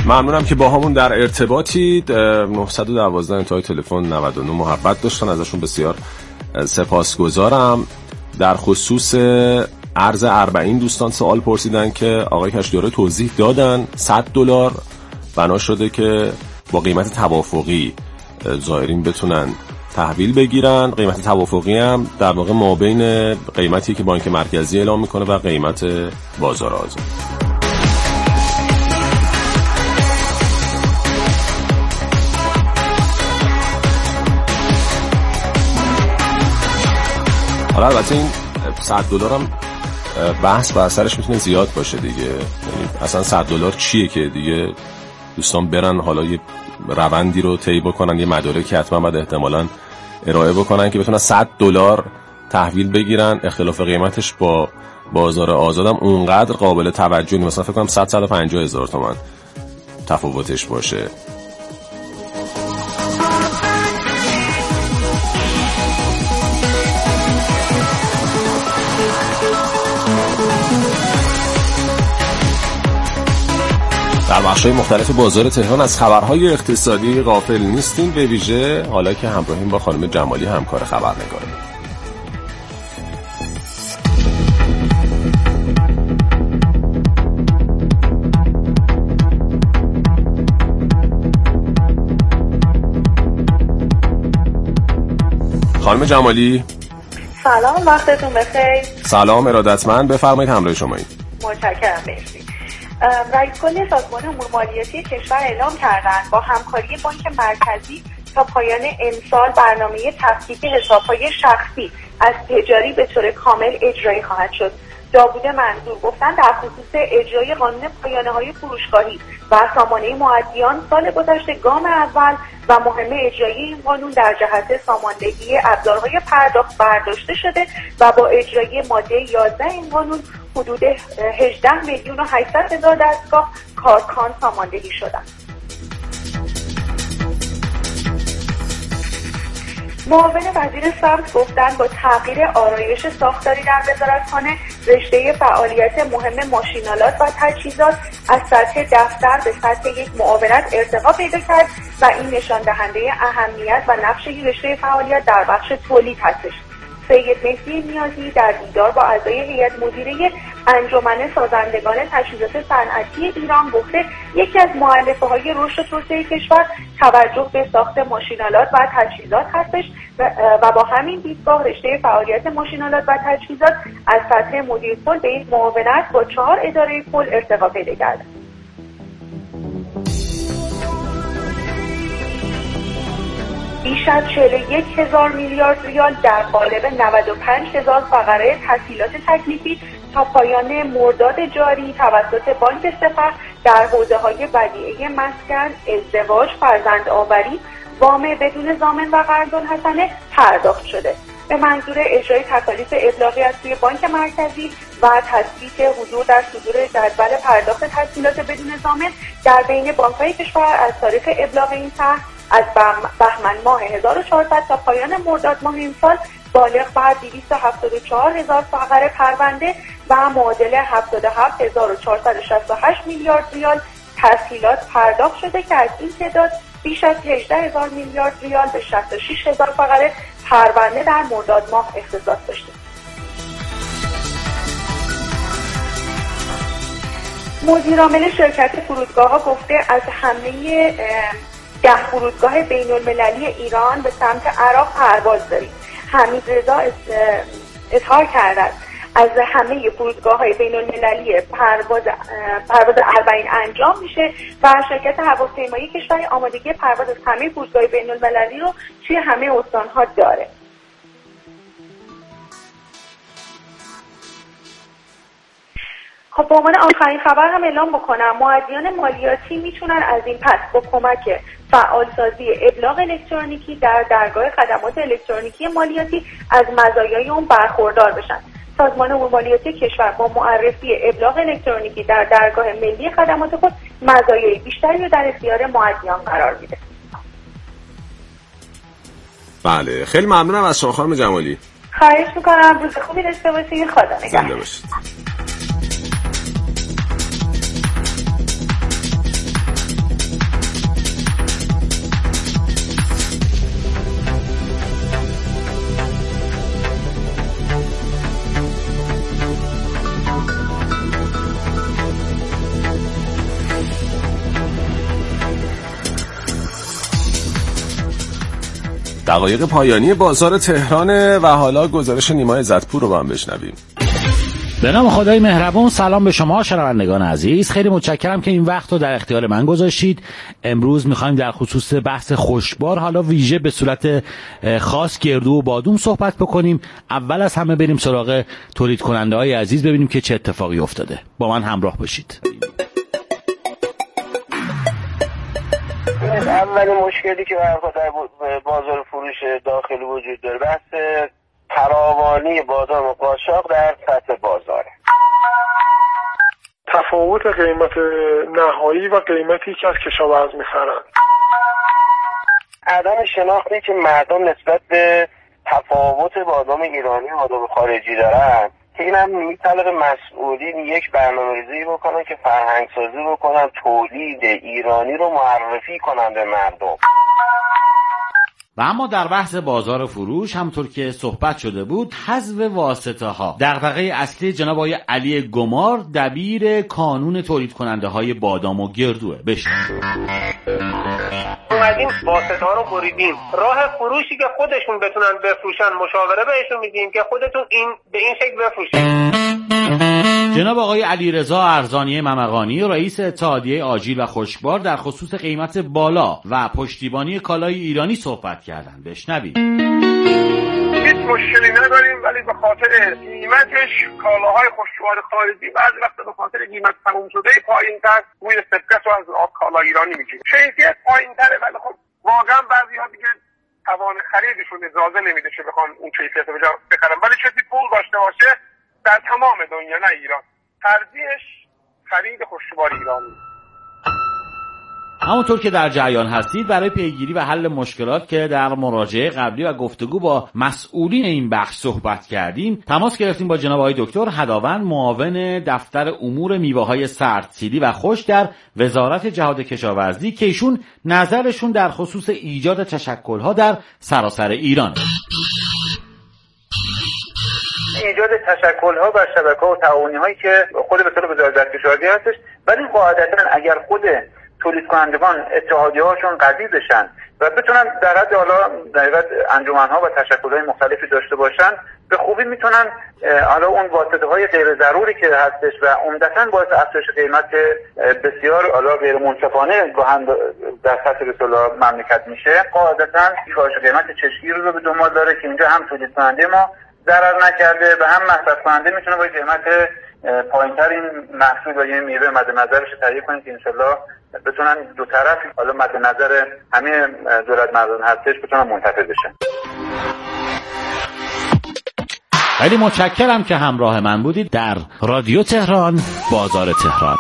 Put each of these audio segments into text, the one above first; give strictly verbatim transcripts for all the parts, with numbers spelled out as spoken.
ممنونم که با همون در ارتباطید. نهصد و دوازده انتهای تلفن نود و نه محبت داشتن، ازشون بسیار سپاسگزارم. در خصوص ارز اربعین دوستان سوال پرسیدن که آقای کشتیاری توضیح دادن. صد دلار بنا شده که با قیمت توافقی زائرین بتونن تحویل بگیرن. قیمت توافقی هم در واقع مابین قیمتی که بانک مرکزی اعلام میکنه و قیمت بازار آزاد. حالا البته این صد دلار هم بحث و اثرش میتونه زیاد باشه دیگه. یعنی اصلا صد دلار چیه که دیگه دوستان برن حالا یه روندی رو طی بکنن، یه مدارکی حتما بعد احتمالاً ارائه بکنن که بتونن صد دلار تحویل بگیرن. اختلاف قیمتش با بازار آزادم اونقدر قابل توجه نیست. مثلا فکر کنم صد تا صد و پنجاه هزار تومان تفاوتش باشه. در بخش‌های مختلف بازار تهران از خبرهای اقتصادی غافل نیستیم، به ویژه حالا که همراهیم با خانم جمالی همکار خبرنگار. خانم جمالی سلام، وقتتون بخیر. سلام ارادتمند، بفرمایید همراه شمایید. متشکرم. مرسی. رئیس کل سازمان امور مالیاتی کشور اعلام کردند با همکاری بانک مرکزی تا پایان امسال برنامه تفکیک حساب‌های شخصی از تجاری به طور کامل اجرایی خواهد شد. داوود منظور گفتند در خصوص اجرای قانون پایانه‌های فروشگاهی و سامانه معدیان سال گذشته گام اول و مهم اجرایی این قانون در جهت ساماندهی ابزارهای پرداخت برداشته شده و با اجرای ماده یازده این قانون حدود هجده میلیون و هشتصد هزار دستگاه کارکان ساماندهی شدند. معاون وزیر ثبت گفتند با تغییر آرایش ساختاری در وزارتخانه رشته فعالیت مهم ماشین‌آلات و تجهیزات از سطح دفتر به سطح یک معاونت ارتقا پیدا کرد و این نشان دهنده اهمیت و نقش این رشته فعالیت در بخش تولید هستش. سید مهدی نیازی در دیدار با اعضای هیئت مدیره انجمن سازندگان تجهیزات صنعتی ایران گفته یکی از مؤلفه‌های رشد و توسعه کشور توجه به ساخت ماشین‌آلات و تجهیزات هستش و با همین دیدگاه رشته فعالیت ماشین‌آلات و تجهیزات از سطح مدیر کل به یک معاونت با چهار اداره کل ارتقا پیدا کرده. بیش از چهل و یک هزار میلیارد ریال در قالب نود و پنج هزار فقره تسهیلات تکلیفی تا پایان مرداد جاری توسط بانک سپه در حوزه‌های ودیعه مسکن، ازدواج، فرزندآوری، وام بدون ضامن و قرض الحسنه پرداخت شده. به منظور اجرای تکالیف ابلاغی از سوی بانک مرکزی و تثبیت حضور در صدور جدول پرداخت تسهیلات بدون ضامن در بین بانک‌های کشور از تاریخ ابلاغ این طرح از بهمن ماه هزار و چهارصد تا پایان مرداد ماه این سال بالغ بر دویست و هفتاد و چهار هزار فقره پرونده و معادل هفتاد و هفت هزار و چهارصد و شصت و هشت میلیارد ریال تسهیلات پرداخت شده که از این تعداد بیش از هجده هزار میلیارد ریال به شصت و شش هزار فقره پرونده در مرداد ماه اختصاص داشته. مدیر عامل شرکت فرودگاه‌ها گفته از همه ده فرودگاه بین المللی ایران به سمت عراق پرواز داریم. حمید رضا اظهار کرد از همه فرودگاه‌های بین المللی پرواز پرواز اربعین انجام میشه و شرکت هواپیمایی کشور آمادگی پرواز از همه فرودگاه بین المللی رو توی همه استان‌ها داره. خب به عنوان آخرین خبر هم اعلام بکنم معدیان مالیاتی میتونن از این پس با کمک فعالسازی ابلاغ الکترونیکی در درگاه خدمات الکترونیکی مالیاتی از مزایای اون برخوردار بشن. سازمان امور مالیاتی کشور با معرفی ابلاغ الکترونیکی در درگاه ملی خدمات خود مزایای بیشتری رو در اختیار معدیان قرار میده. بله، خیلی ممنونم از شما خانم جمالی. خواهش میکنم، روز خوبی داشته باشید. خدا نگهدار. زنده باشید. دقایق پایانی بازار تهران و حالا گزارش نیما عزتپور رو با هم بشنویم. به نام خدای مهربون. سلام به شما شنوندگان عزیز، خیلی متشکرم که این وقت رو در اختیار من گذاشتید. امروز میخوایم در خصوص بحث خشکبار، حالا ویژه به صورت خاص گردو و بادوم صحبت بکنیم. اول از همه بریم سراغ تولید کننده های عزیز، ببینیم که چه اتفاقی افتاده. با من همراه باشید. اولین مشکلی که در بازار فروش داخلی وجود داره بحث فراوانی بادام قاچاق در سطح بازاره. تفاوت قیمت نهایی و قیمتی که از کشاورز میخرند. عدم شناختی که مردم نسبت به تفاوت بادام ایرانی و بادام خارجی دارن که این هم میطلبه مسئولین یک برنامه‌ریزی بکنن که فرهنگ سازی بکنن، تولید ایرانی رو معرفی کنن به مردم. و اما در بحث بازار فروش همطور که صحبت شده بود، حذف واسطه ها دغدغه اصلی جناب آقای علی گمار، دبیر کانون تولید کننده های بادام و گردوه. بشنوید. اومدیم واسطه ها رو بریدیم، راه فروشی که خودشون بتونن بفروشن مشاوره بهشون میدیم که خودتون این به این شکل بفروشید. جناب آقای علیرضا ارزانی ممقانی، رئیس اتحادیه آجیل و خشکبار، در خصوص قیمت بالا و پشتیبانی کالای ایرانی صحبت کردند. بشنوید. هیچ مشکلی نداریم، ولی به خاطر قیمتش کالاهای خشکبار خارجی بعضی وقتا به خاطر قیمت تموم شده پایین‌تر روی سبقت رو از کالا ایرانی میگیریم. کیفیت پایین‌تره، ولی خب واقعا بعضی‌ها دیگه توان خریدشون اجازه نمیده که بخوان اون کیفیت رو بخرن، ولی کسی پول داشته باشه در تمام دنیا، نه ایران، ترجیحش خرید خشکبار ایرانی. همونطور که در جریان هستید، برای پیگیری و حل مشکلات که در مراجعه قبلی و گفتگو با مسئولین این بخش صحبت کردیم، تماس گرفتیم با جناب آقای دکتر هداوند، معاون دفتر امور میوه‌های سردسیری و خشک در وزارت جهاد کشاورزی، که ایشون نظرشون در خصوص ایجاد تشکل‌ها در سراسر ایران. ایجاد تشکل‌ها و شبکه‌ها و تعاونی‌هایی که خود به طور وزارت کشاورزی هستش، ولی قاعدتاً اگر خود تولید کنندگان اتحادیه‌هاشون قوی بشن و بتونن در حد حالا در حقیقت انجمن‌ها و تشکل‌های مختلفی داشته باشن، به خوبی میتونن حالا اون واسطه‌های غیر ضروری که هستش و عمدتاً باعث افزایش قیمت بسیار حالا غیر منصفانه گاهن در سطح به اصطلاح مملکت میشه، قاعدتاً کاهش قیمت چشمگیر رو به دنبال داره که اینجا هم تولید کننده ما ضرر نکرده و هم مصرف کننده میتونه با قیمت پایینتر این محصول و این میوه مد نظرش تهیه کنه که انشالله بتونن دو طرف حالا مد نظر همه دولت مردان هستش بتونن منتفع بشن. خیلی متشکرم که همراه من بودید در رادیو تهران، بازار تهران.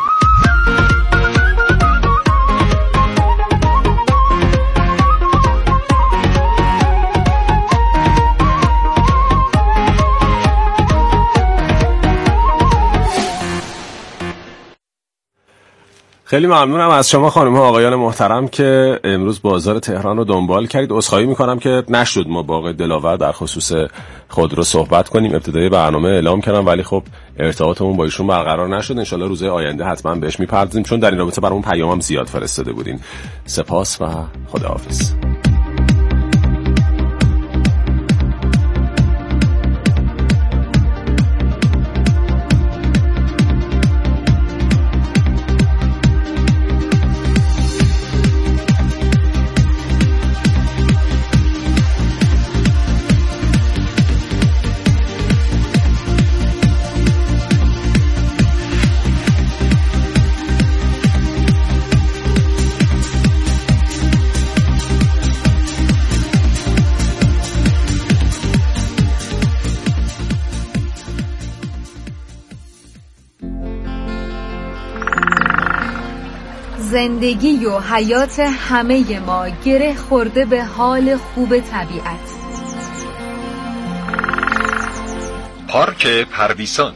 خیلی ممنونم از شما خانم ها آقایان محترم که امروز بازار تهران رو دنبال کردید. عذرخواهی میکنم که نشد ما با آقای دلاور در خصوص خودرو صحبت کنیم. ابتدای برنامه اعلام کردم ولی خب ارتباطمون با ایشون برقرار نشد. انشالله روزهای آینده حتما بهش میپردازیم، چون در این رابطه برامون پیامم زیاد فرستاده بودین. سپاس و خداحافظ. زندگی و حیات همه ما گره خورده به حال خوب طبیعت. پارک پرویسان،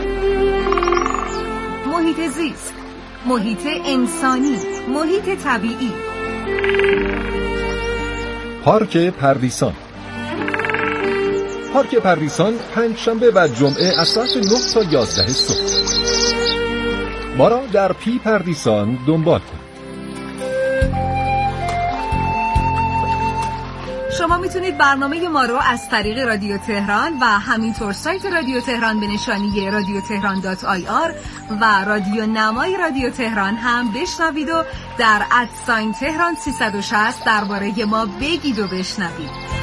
محیط زیست، محیط انسانی، محیط طبیعی. پارک پرویسان. پارک پرویسان پنجشنبه و جمعه از ساعت نه تا یازده صبح. ما را در پی پردیسان دنبال کن. شما میتونید برنامه ما رو از طریق رادیو تهران و همینطور سایت رادیو تهران به نشانی رادیو تهران دات آی آر و رادیو نمای رادیو تهران هم بشنوید و در ادساین تهران سیصد و شصت درباره ما بگید و بشنوید.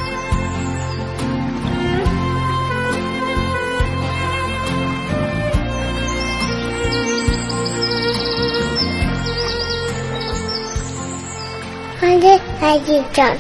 خانده حجیب جان.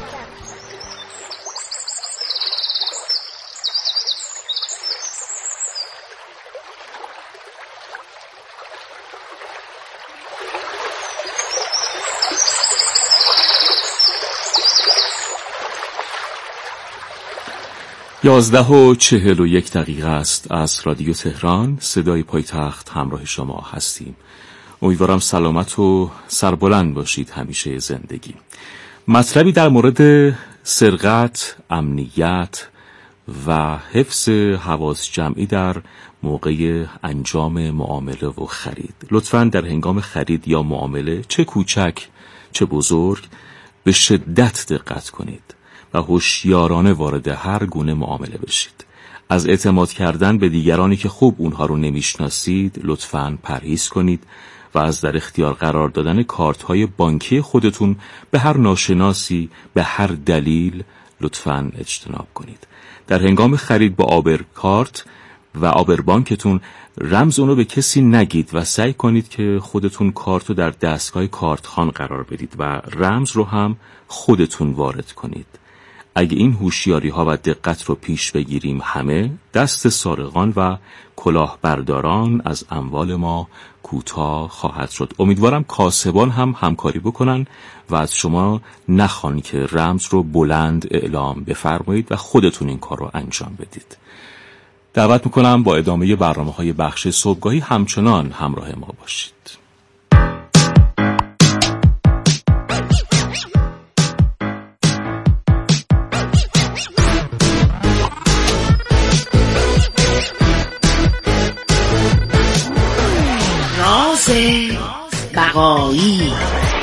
یازده و چهل و یک دقیقه است از رادیو تهران، صدای پایتخت. همراه شما هستیم. امیدوارم سلامت و سربلند باشید همیشه زندگی. مطلبی در مورد سرقت، امنیت و حفظ حواس جمعی در موقع انجام معامله و خرید. لطفاً در هنگام خرید یا معامله، چه کوچک چه بزرگ، به شدت دقت کنید و هوشیارانه وارد هر گونه معامله بشید. از اعتماد کردن به دیگرانی که خوب اونها رو نمیشناسید لطفاً پرهیز کنید و از در اختیار قرار دادن کارت‌های بانکی خودتون به هر ناشناسی به هر دلیل لطفاً اجتناب کنید. در هنگام خرید با آبر کارت و آبر بانکتون رمز اونو به کسی نگید و سعی کنید که خودتون کارت رو در دستگاه کارتخوان قرار بدید و رمز رو هم خودتون وارد کنید. اگه این هوشیاری ها و دقت رو پیش بگیریم، همه دست سارقان و کلاهبرداران از اموال ما کوتاه خواهد شد. امیدوارم کاسبان هم همکاری بکنن و از شما نخوان که رمز رو بلند اعلام بفرمایید و خودتون این کار رو انجام بدید. دعوت میکنم با ادامه برنامه های بخش صبحگاهی همچنان همراه ما باشید. راز بقایی.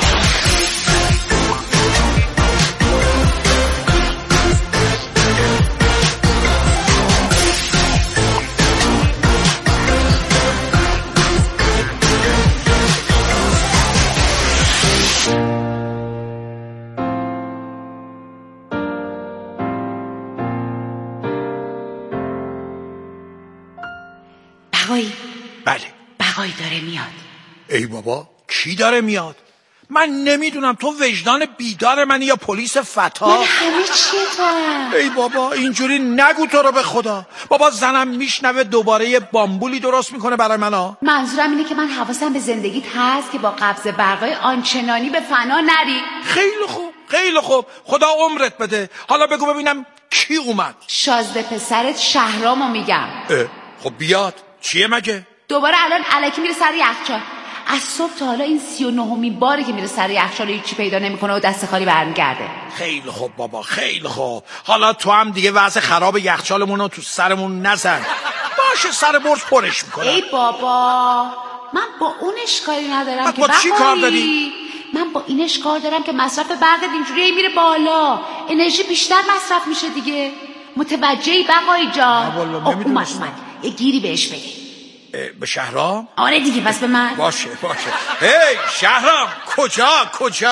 بقایی. بله. بقایی داره میاد. ای بابا، کی داره میاد؟ من نمیدونم تو وجدان بیدار منی یا پلیس فتا؟ من همه چیه تو هم. ای بابا اینجوری نگو تو رو به خدا. بابا زنم میشنوه دوباره یه بامبولی درست میکنه برای منا. منظورم اینه که من حواسم به زندگیت هست که با قبض برقای آنچنانی به فنا نری. خیلی خوب خیلی خوب، خدا عمرت بده. حالا بگو ببینم کی اومد؟ شازده پسرت شهرامو میگم. خب بیاد. چیه مگه؟ دوباره الان الکی میره سر یخچال. از صبح تا حالا این سی و نهمین باری که میره سر یخچال هیچی پیدا نمیکنه و دست خالی برمیگرده. خیلی خوب بابا، خیلی خوب. حالا تو هم دیگه وضع خراب یخچالمون رو تو سرمون نزن. باشه سر برج پرش میکنم. ای بابا، من با اونش کاری ندارم که با چی کار داری؟ من با اینش کار دارم که مصرف برقت اینجوری میره بالا، انرژی بیشتر مصرف میشه دیگه. متوجهی بقایی جان؟ اومد اومد یه گیری بهش بده. به شهرام؟ آره دیگه، پس به من. باشه باشه. هی شهرام، کجا کجا؟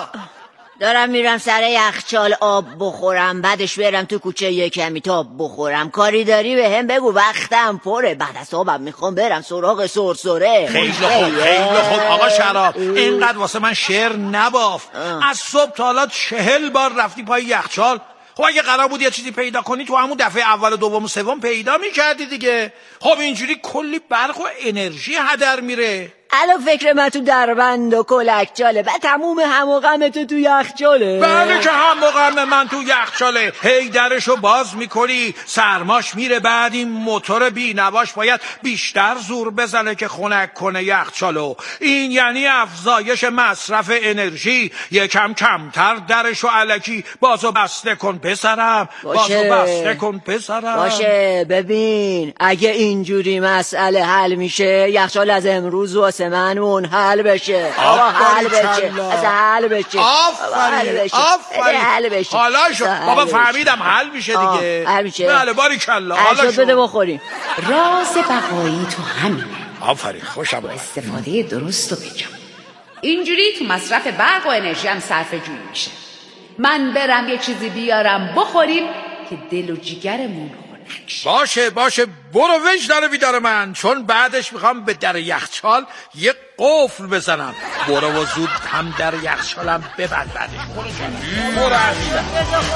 دارم میرم سر یخچال آب بخورم، بعدش برم تو کوچه یه کمی تاب بخورم. کاری داری به هم بگو، وقتم پره. بعد از آبم میخوام برم سراغ سرسره. خیلی خوب خیلی خوب. آقا شراب اینقدر واسه من شعر نباف. از صبح تا حالا چهل بار رفتی پای یخچال. خب اگه قرار بود یه چیزی پیدا کنی تو همون دفعه اول و دوم و سوم پیدا میکردی دیگه. خب اینجوری کلی برق و انرژی هدر میره. الان فکر من تو دربند و کلکچاله و تموم هم و غم تو تو یخچاله. بله که هم و غم من تو یخچاله. هی درشو باز میکنی، سرماش میره، بعد این موتور بی نواش باید بیشتر زور بزنه که خنک کنه یخچالو. این یعنی افزایش مصرف انرژی. یکم کمتر درشو الکی بازو بسته کن پسرم. بازو بسته کن پسرم. باشه ببین، اگه اینجوری مسئله حل میشه، یخچال از امروز واسه واسه من اون حل بشه. آقا حل بشه. از حل بشه. آفرین آفرین. حالا شد بابا فهمیدم حل میشه دیگه. حل میشه. بله باریکلا. حالا شد بده بخوریم. راز بقایی تو همینه. آفرین خوشم اومد. استفاده درست و بجا. اینجوری تو مصرف برق و انرژی هم صرفه جویی میشه. من برم یه چیزی بیارم بخوریم که دل و جیگرمون خنک شه. باشه باشه برو وجدان بیدار من، چون بعدش میخوام به در یخچال یه قفل بزنم. برو و زود هم در یخچالم ببند بعدش. برو جان برو عزیزم.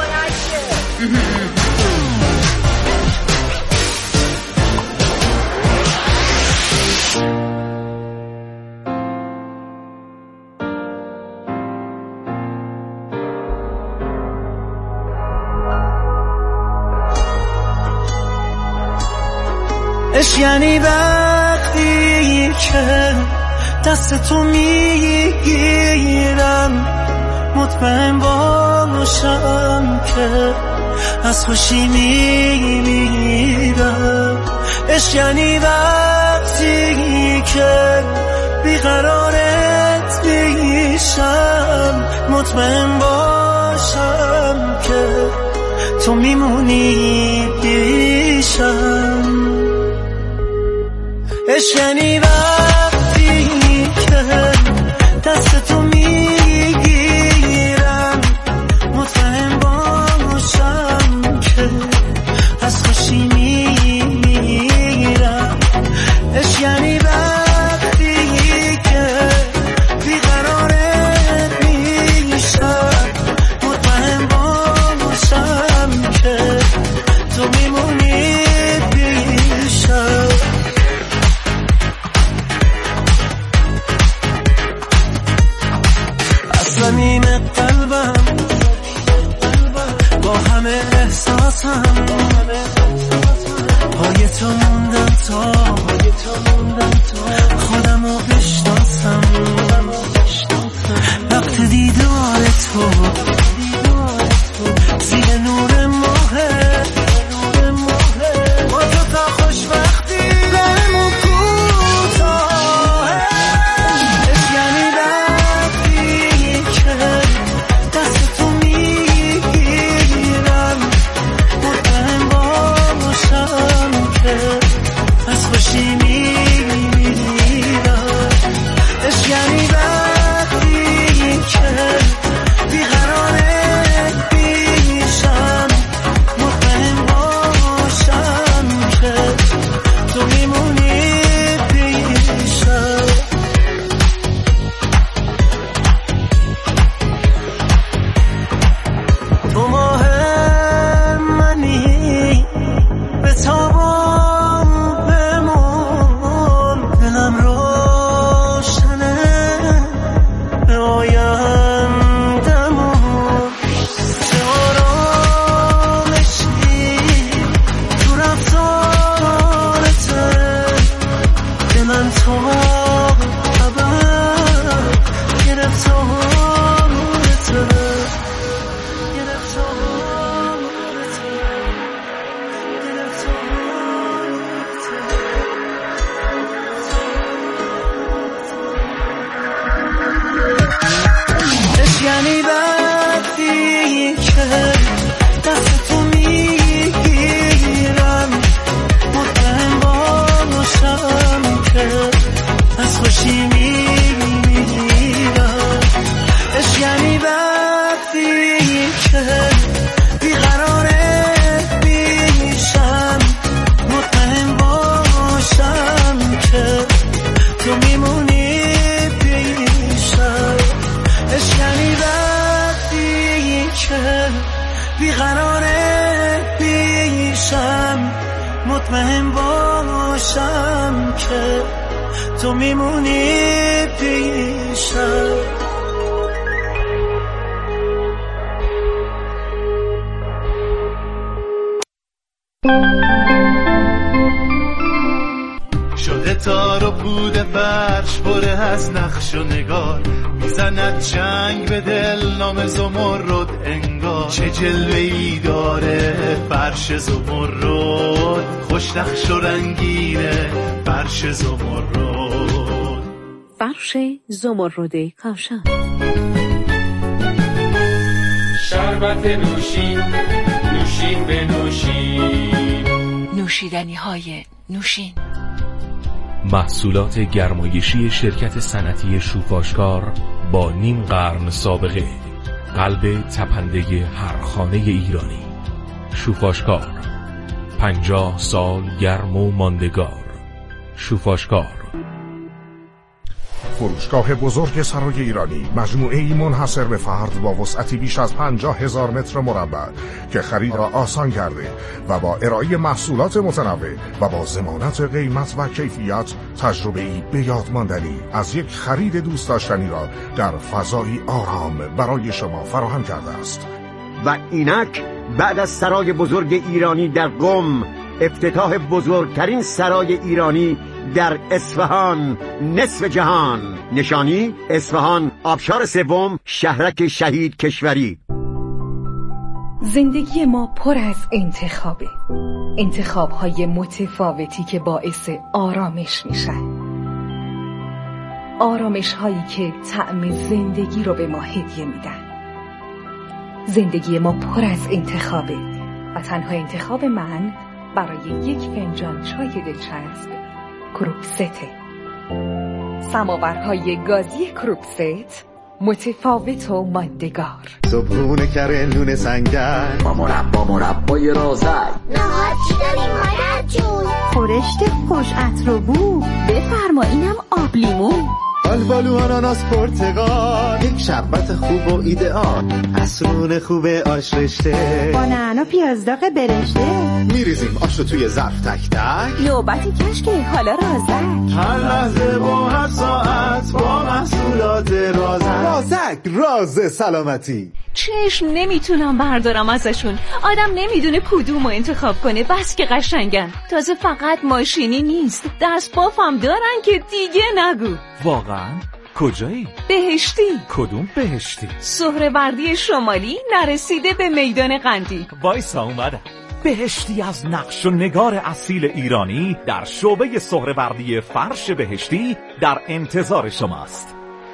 اش یعنی وقتی که دست تو میگیرم مطمئن باشم که از خوشی میمیرم. اش یعنی وقتی که بیقرارت میشم مطمئن باشم که تو میمونی پیشم. اش یعنی وقتی که دست تو میگیرم مطمئن باشم که از خوشی میمیرم. اش یعنی وقتی که بیقرارت میشم مطمئن باشم که تو میمونی پیشم. زمین قلبم با همه احساسم پای تو موندم تا خودمو بشناسم. وقت دیدار تو زیر نور ماه با تو تا خوشبختی برمون کوتاه. یعنی وقتی که دست تو میگیرم مطمئن باشم که از خوشی میمیرم. اش یعنی وقتی که بیقرارت میشم مطمئن باشم که تو میمونی پیشم. تو ماه منی به تابم بمون، دلم روشنه به آیندمون. چه آرامشی تو رفتارته که من تو ابد گرفتارته. اش یعنی وقتی که دست تو میگیرم مطمئن باشم که از خوشی میمیرم. اش یعنی وقتی که بیقرارت میشم مطمئن باشم که تو میمونی پیشم. اش یعنی وقتی که بیقرارت میشم مطمئن باشم که تو میمونی پیشم. شده تار و پود فرش پره از نقش و نگار، میزند چنگ به دل نام زمرد انگار. چه جلوه‌ای داره فرش زمرد، خوش نقش و رنگینه فرش زمرد. فرش زمرد کاشان. شربت نوشین، نوشین به نوشین، نوشیدنی های نوشین. محصولات گرمایشی شرکت صنعتی شوفاشکار با نیم قرن سابقه، قلب تپنده هر خانه ایرانی. شوفاشکار، پنجاه سال گرم و ماندگار. شوفاشکار. فروشگاه بزرگ سرای ایرانی، مجموعه‌ای منحصر به فرد با وسعتی بیش از پنجاه هزار متر مربع که خرید را آسان کرده و با ارائه محصولات متنوع و با ضمانت قیمت و کیفیت، تجربه‌ای به یاد ماندنی از یک خرید دوست داشتنی را در فضایی آرام برای شما فراهم کرده است. و اینک بعد از سرای بزرگ ایرانی در قم، افتتاح بزرگترین سرای ایرانی در اصفهان، نصف جهان. نشانی اصفهان، آبشار سوم، شهرک شهید کشوری. زندگی ما پر از انتخابه، انتخاب‌های متفاوتی که باعث آرامش میشن، آرامش‌هایی که طعم زندگی رو به ما هدیه میدن. زندگی ما پر از انتخابه و تنها انتخاب من برای یک فنجان چای دلچسب کروکسته. سماورهای گازی کروکست، متفاوت و ماندگار. صبحونه کره نون سنگر با مربا مربای رازک. نهار چی داریم مادر جون؟ خورشت خوش عطر و بو. بفرما اینم آب لیمو. آلبالو آناناس پرتقال، یک شربت خوب و ایدئال. عصرون خوب آش رشته با نعنا پیازداغ برشته. میریزیم آش رو توی ظرف تک تک. نوبتی کشکه حالا رازک. هر لحظه با هر ساعت با محصولات رازک. رازک، راز سلامتی. چشم نمیتونم بردارم ازشون. آدم نمیدونه کدوم رو انتخاب کنه، بس که قشنگن. تازه فقط ماشینی نیست، دست بافم دارن که دیگه نگو. واقعا؟ کجایی؟ بهشتی. کدوم بهشتی؟ سهروردی شمالی نرسیده به میدان قندی. وایسا اومدم. بهشتی از نقش و نگار اصیل ایرانی در شعبه سهروردی فرش بهشتی در انتظار شماست.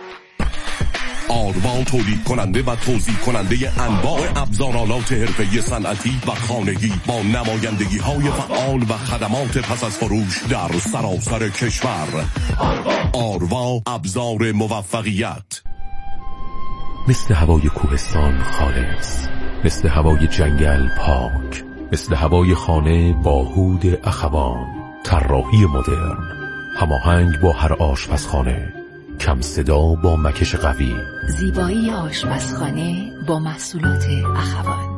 آروا تولید کننده و توزیع کننده انواع ابزارالات حرفه‌ای صنعتی و خانگی با نمایندگی های فعال و خدمات پس از فروش در سراسر کشور. آروا، ابزار موفقیت. مثل هوای کوهستان خالص، مثل هوای جنگل پاک، مثل هوای خانه با هود اخوان. طراحی مدرن، هماهنگ با هر آشپزخانه، کم صدا با مکش قوی. زیبایی آشپزخانه با محصولات اخوان.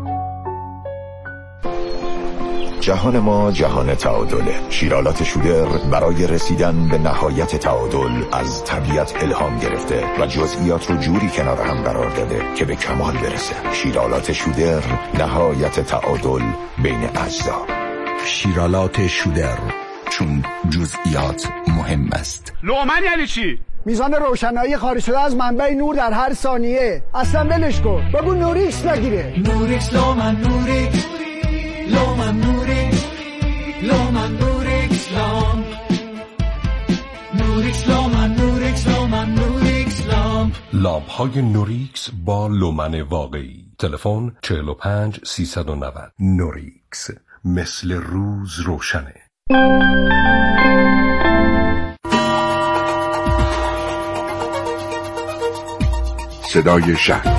جهان ما جهان تعادله. شیرالات شودر برای رسیدن به نهایت تعادل از طبیعت الهام گرفته و جزئیات رو جوری کنار هم قرار داده که به کمال برسه. شیرالات شودر، نهایت تعادل بین اجزا. شیرالات شودر، چون جزئیات مهم است. لومن یعنی چی؟ میزان روشنایی خارج شده از منبع نور در هر ثانیه. اصلا ولش کن، بگو نوریکس بگیره. نوریکس لومن نوریکس لومن نوریکس لومن نوریکس لام نوریکس لومن نوریکس لومن نوریکس لام. لامپ های نوریکس با لومن واقعی. تلفن چهل و پنج سیصد و نود. نوریکس، مثل روز روشنه. صدای شهر.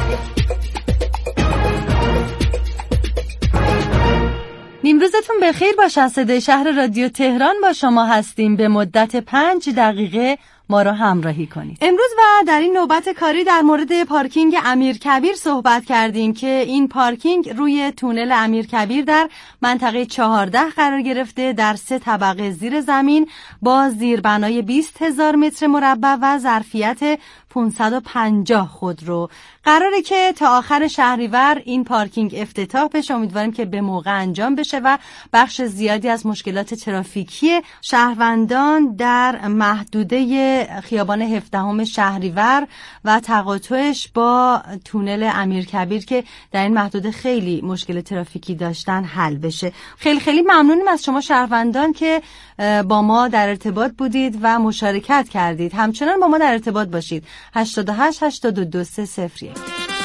نیمروزتون بخیر باشه. از صدای شهر رادیو تهران با شما هستیم. به مدت پنج دقیقه ما را همراهی کنید. امروز و در این نوبت کاری در مورد پارکینگ امیرکبیر صحبت کردیم که این پارکینگ روی تونل امیرکبیر در منطقه چهارده قرار گرفته، در سه طبقه زیر زمین با زیربنای بیست هزار متر مربع و ظرفیت پانصد و پنجاه خودرو. قراره که تا آخر شهریور این پارکینگ افتتاح بشه. امیدواریم که به موقع انجام بشه و بخش زیادی از مشکلات ترافیکی شهروندان در محدوده خیابان هفدهم شهریور و تقاطعش با تونل امیرکبیر که در این محدوده خیلی مشکل ترافیکی داشتن حل بشه. خیلی خیلی ممنونیم از شما شهروندان که با ما در ارتباط بودید و مشارکت کردید. همچنان با ما در ارتباط باشید. هشتاد و هشت هشتاد و دو سه صفر یک.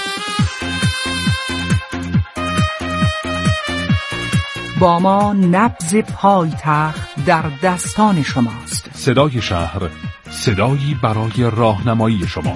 با ما نبض پایتخت در دستان شماست. صدای شهر، صدایی برای راهنمایی شما.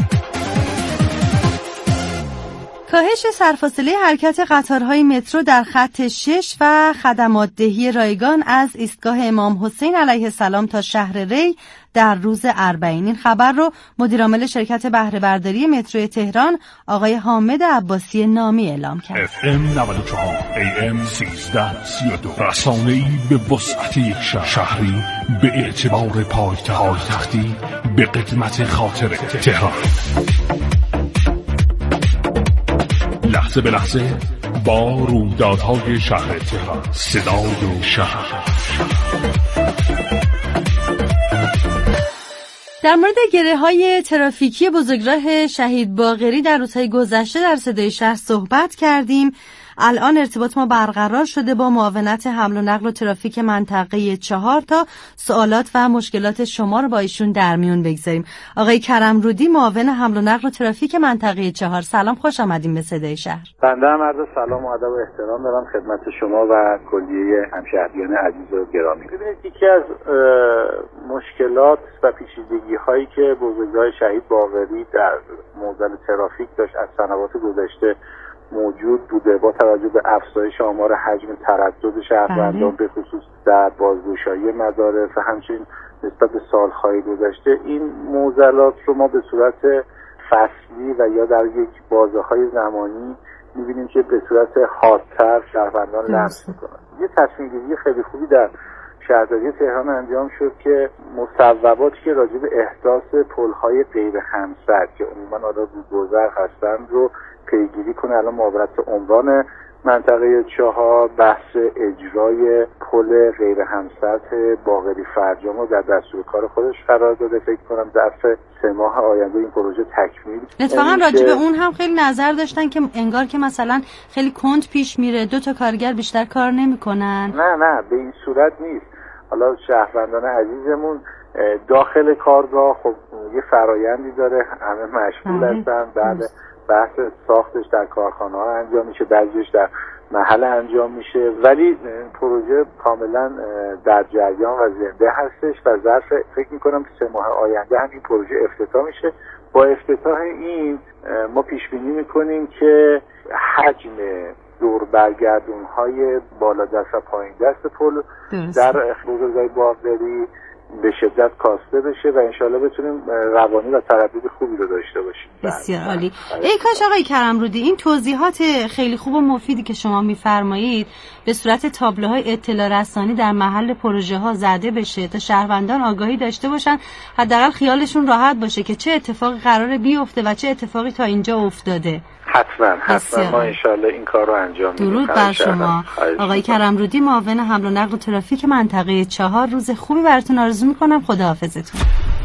کاهش سرفاصله حرکت قطارهای مترو در خط شش و خدمات دهی رایگان از ایستگاه امام حسین علیه السلام تا شهر ری در روز اربعین. این خبر رو مدیر عامل شرکت بهره برداری مترو تهران آقای حامد عباسی نامی اعلام کرد. اف ام نود و چهار ای ام سیزده سی و دو رسانه‌ای به وسعت یک شهر، شهری به اعتبار پایتختی به قدمت خاطر تهران. لحظه به لحظه با رویدادهای شهر تهران، صدای شهر. در مورد گره‌های ترافیکی بزرگراه شهید باقری در روزهای گذشته در صدای شهر صحبت کردیم. الان ارتباط ما برقرار شده با معاونت حمل و نقل و ترافیک منطقه چهار تا سوالات و مشکلات شما رو با ایشون در میون بگذاریم. آقای کرمرودی، معاون حمل و نقل و ترافیک منطقه چهار، سلام، خوش آمدین به صدای شهر. بنده هم عرض سلام و ادب و احترام دارم خدمت شما و کلیه همشهریان عزیز و گرامی. ببینید یکی از مشکلات و پیچیدگی هایی که بزرگراه شهید باقری در معضل ترافیک داشت از سنوات گذشته موجود بوده با توجه به افزایش آمار حجم تردد شهروندان به خصوص در بازگشایی مدارس و همچنین نسبت به سالهای گذشته، این معضلات رو ما به صورت فصلی و یا در یک بازه‌های زمانی می‌بینیم که به صورت حادتر شهروندان لمس می‌کنن. یه تصمیم‌گیری خیلی خوبی در شهرداری تهران انجام شد که مصوباتی که راجع به احداث پل‌های غیر همسد که عموماً آلا روگذر هستند رو پیگیری کنه. الان معاونت عمران منطقه چهار بحث اجرای پل غیر همسطح باقری فرجام رو در دستور کار خودش قرار داده. فکر کنم ظرف سه ماه آینده این پروژه تکمیل. اتفاقا راجع به اون هم خیلی نظر داشتن که انگار که مثلا خیلی کند پیش میره، دو تا کارگر بیشتر کار نمیکنن. نه نه به این صورت نیست. حالا شهروندان عزیزمون داخل کارگاه خب یه فرایندی داره، همه مشغول هستن. بعد بحث ساختش در کارخانه ها انجام میشه، بعضیش در محل انجام میشه، ولی پروژه کاملا در جریان و زنده هستش و ظرف فکر میکنم که سه ماه آینده هم این پروژه افتتاح میشه. با افتتاح این ما پیش بینی میکنیم که حجم دور برگردون های بالا دست و پایین دست پل در بزرگراه باقری به شدت کاسته بشه و انشالله بتونیم روانی و تردد خوبی رو داشته باشیم. بسیار عالی. ای کاش آقای کرمرودی این توضیحات خیلی خوب و مفیدی که شما میفرمایید به صورت تابلوهای اطلاع رسانی در محل پروژه ها زده بشه تا شهروندان آگاهی داشته باشن، حداقل خیالشون راحت باشه که چه اتفاقی قراره بیفته و چه اتفاقی تا اینجا افتاده. حتما حتما ما انشالله این کار رو انجام میدیم. درود بر شما آقای کرمرودی، معاون حمل و نقل و ترافیک منطقه چهار. روز خوبی براتون آرزو میکنم. خداحافظتون.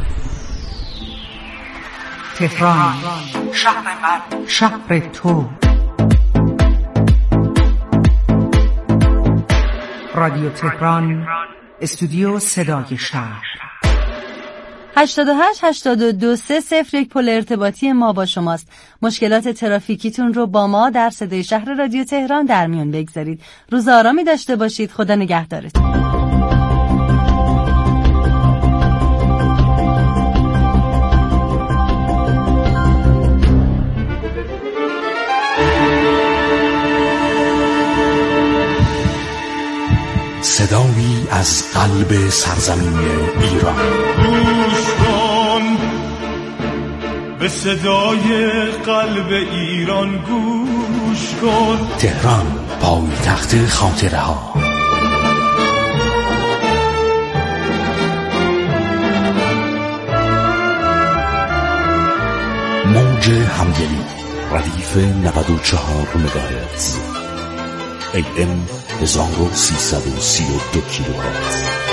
تهران، شهر من، شهر تو. رادیو تهران، استودیو صدای شهر. هشتاد و هشت هشتاد و دو سه صفر یک پل ارتباطی ما با شماست. مشکلات ترافیکیتون رو با ما در صدای شهر رادیو تهران در میون بگذارید. روز آرامی داشته باشید. خدا نگهدارتون. صدایی از قلب سرزمین ایران. گوش کن به صدای قلب ایران، گوش کن. تهران، پایتخت خاطره ها. موج همدلی ردیف نود و چهار مگاهرتز، ای ام هزار و سیصد و سی و دو کیلوهرتز.